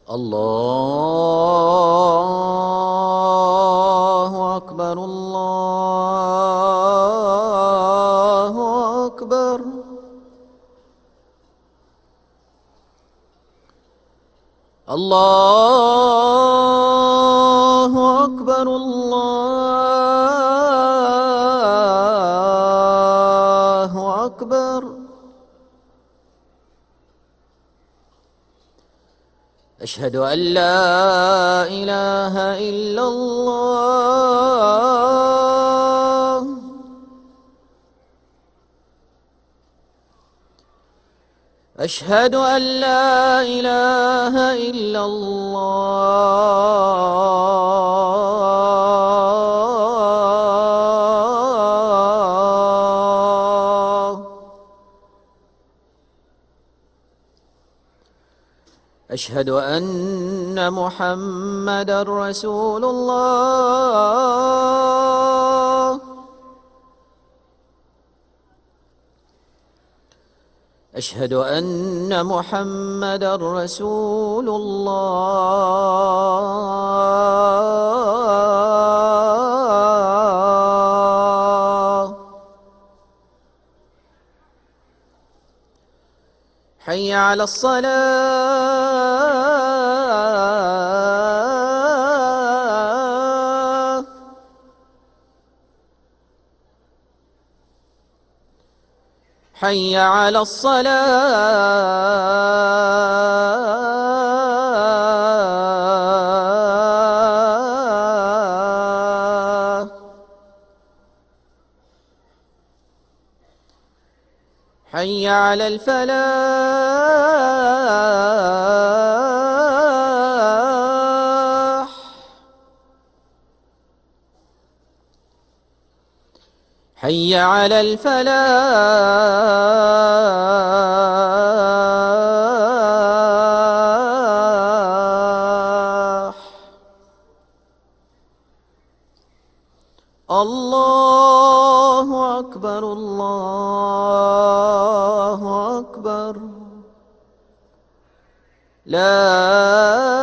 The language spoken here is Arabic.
الله أكبر الله أكبر. الله أكبر الله أكبر. أشهد أن لا إله إلا الله. أشهد أن لا إله إلا الله. أشهد أن محمدًا رسول الله. أشهد أن محمدًا رسول الله. حي على الصلاة. حي على الصلاة. حي على الفلاح. حي على الفلاح. الله أكبر الله أكبر. لا